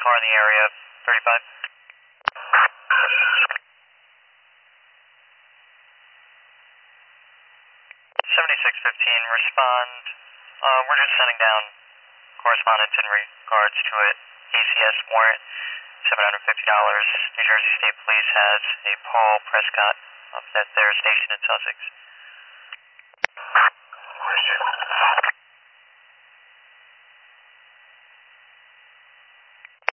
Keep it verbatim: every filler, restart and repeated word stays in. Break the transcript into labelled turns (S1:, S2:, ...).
S1: car in the area, thirty-five. seventy-six fifteen, respond. Uh, we're just sending down correspondence in regards to it. A C S warrant, seven hundred fifty dollars. New Jersey State Police has a Paul Prescott up at their station in Sussex.
S2: Question.